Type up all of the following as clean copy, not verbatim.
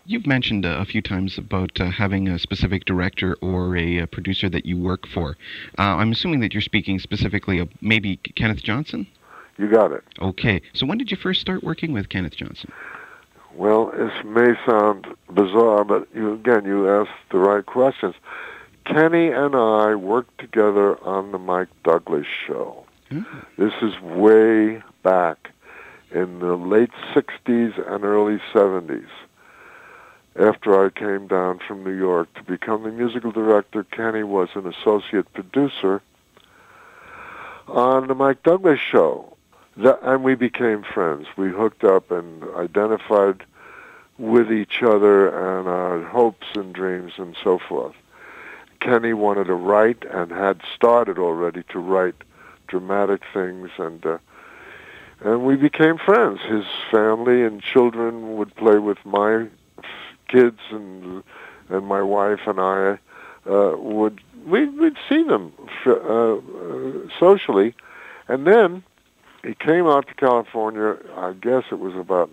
You've mentioned a few times about having a specific director or a producer that you work for. I'm assuming that you're speaking specifically of maybe Kenneth Johnson? You got it. Okay. So when did you first start working with Kenneth Johnson? Well, this may sound bizarre, but you asked the right questions. Kenny and I worked together on the Mike Douglas show. Hmm. This is way back in the late 60s and early 70s. After I came down from New York to become the musical director, Kenny was an associate producer on the Mike Douglas show. And we became friends. We hooked up and identified with each other and our hopes and dreams and so forth. Kenny wanted to write and had started already to write dramatic things, and we became friends. His family and children would play with my kids, and my wife and I we'd see them socially, and then he came out to California. I guess it was about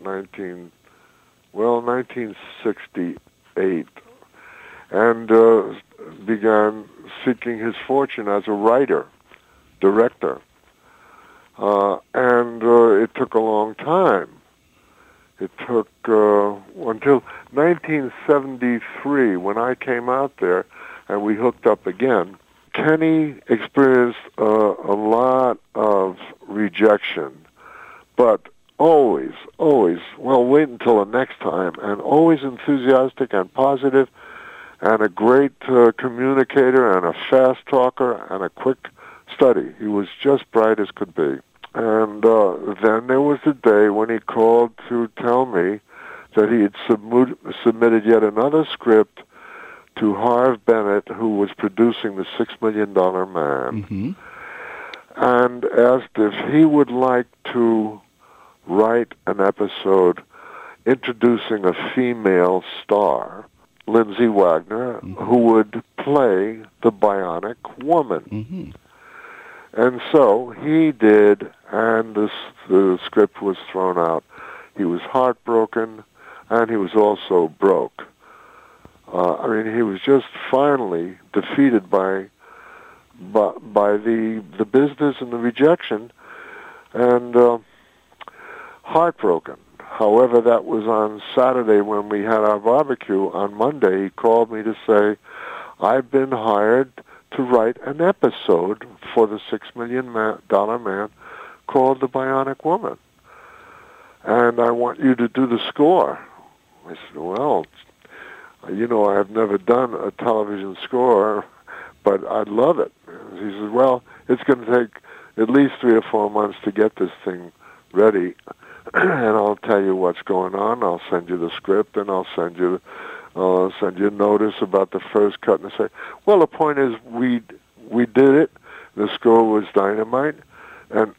1968, and began seeking his fortune as a writer, director. And it took a long time. It took until 1973 when I came out there and we hooked up again. Kenny experienced a lot of rejection, but always, well, wait until the next time, and always enthusiastic and positive, and a great communicator and a fast talker and a quick study. He was just bright as could be. And then there was the day when he called to tell me that he had submitted yet another script to Harve Bennett, who was producing The $6 Million Man, Mm-hmm. and asked if he would like to write an episode introducing a female star, Lindsay Wagner, Mm-hmm. who would play the Bionic Woman. Mm-hmm. And so he did, and the script was thrown out. He was heartbroken, and he was also broke. He was just finally defeated by the business and the rejection, and heartbroken. However, that was on Saturday when we had our barbecue. On Monday, he called me to say, I've been hired to write an episode for the $6 Million Man called The Bionic Woman. And I want you to do the score. I said, well, I have never done a television score, but I'd love it. He says, well, it's going to take at least 3 or 4 months to get this thing ready, and I'll tell you what's going on. I'll send you the script, and I'll send you a notice about the first cut. And I say, well, the point is, we did it. The score was dynamite, and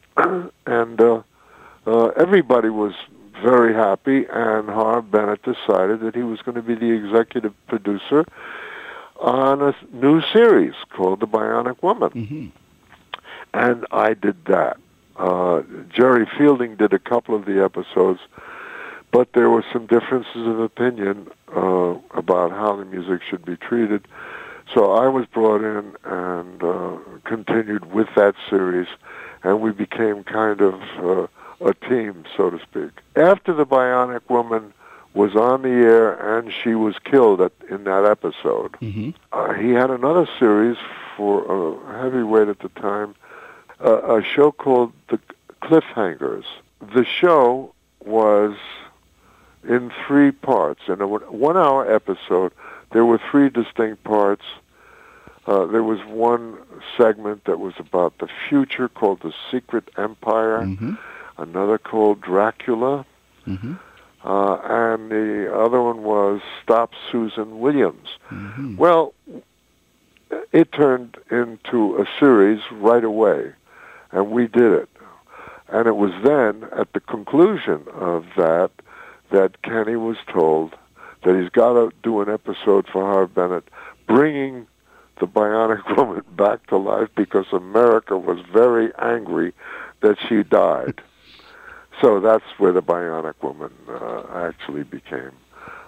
everybody was very happy. And Harve Bennett decided that he was going to be the executive producer on a new series called The Bionic Woman, Mm-hmm. and I did that. Jerry Fielding did a couple of the episodes, but there were some differences of opinion about how the music should be treated. So I was brought in and continued with that series, and we became kind of a team, so to speak. After The Bionic Woman was on the air and she was killed in that episode, Mm-hmm. he had another series for heavyweight at the time, a show called The Cliffhangers. The show was in 3 parts. In a 1-hour episode, there were 3 distinct parts. There was one segment that was about the future called The Secret Empire, Mm-hmm. another called Dracula, Mm-hmm. and the other one was Stop Susan Williams. Mm-hmm. Well, it turned into a series right away, and we did it. And it was then, at the conclusion of that Kenny was told that he's got to do an episode for Harve Bennett, bringing the Bionic Woman back to life because America was very angry that she died. So that's where the Bionic Woman actually became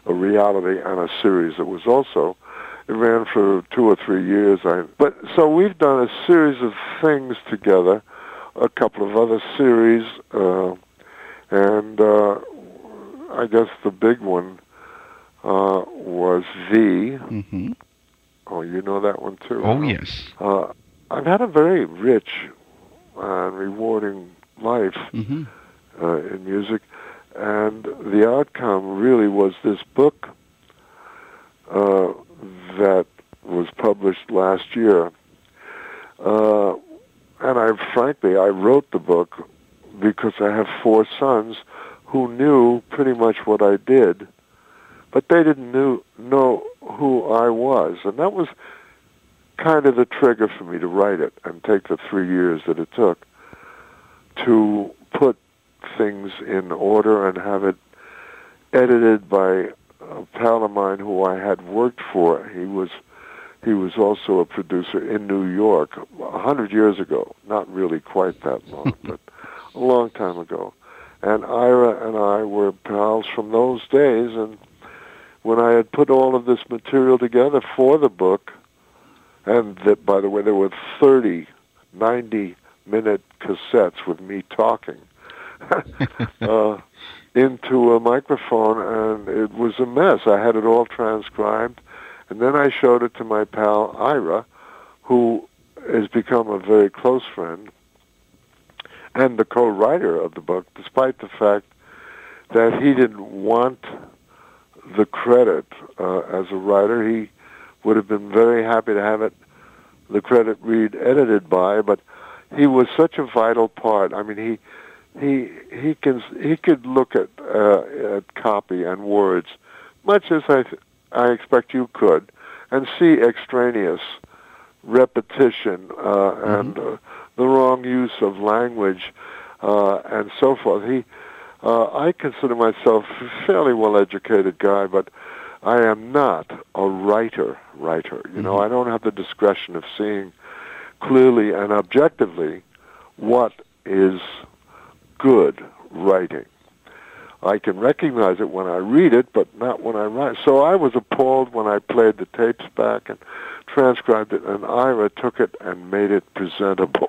a reality and a series that was also, it ran for 2 or 3 years. So we've done a series of things together, a couple of other series, and I guess the big one was V. Mm-hmm. Oh, you know that one too? Oh, yes. I've had a very rich and rewarding life Mm-hmm. In music, and the outcome really was this book that was published last year. And I wrote the book because I have 4 sons who knew pretty much what I did, but they didn't know who I was. And that was kind of the trigger for me to write it and take the 3 years that it took to put things in order and have it edited by a pal of mine who I had worked for. He was also a producer in New York 100 years ago, not really quite that long, but a long time ago. And Ira and I were pals from those days, and when I had put all of this material together for the book, and that, by the way, there were 30 90-minute cassettes with me talking into a microphone, and it was a mess. I had it all transcribed, and then I showed it to my pal Ira, who has become a very close friend and the co-writer of the book, despite the fact that he didn't want the credit as a writer. He would have been very happy to have the credit read edited by, but he was such a vital part. I mean, he could look at copy and words, much as I expect you could, and see extraneous repetition and the wrong use of language and so forth. I consider myself a fairly well-educated guy, but I am not a writer. You know, I don't have the discretion of seeing clearly and objectively what is good writing. I can recognize it when I read it, but not when I write. So I was appalled when I played the tapes back and transcribed it, and Ira took it and made it presentable.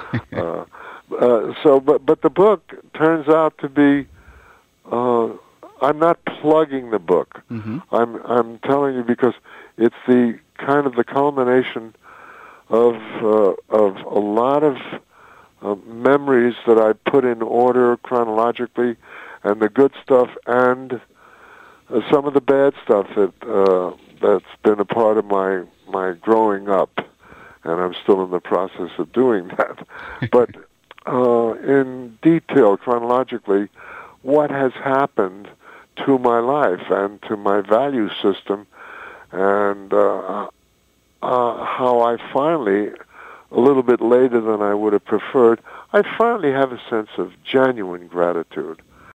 But the book turns out to be. I'm not plugging the book. Mm-hmm. I'm telling you because it's the kind of the culmination of a lot of memories that I put in order chronologically, and the good stuff and some of the bad stuff that's been a part of my growing up, and I'm still in the process of doing that. But in detail, chronologically, what has happened to my life and to my value system, and how I finally, a little bit later than I would have preferred, I finally have a sense of genuine gratitude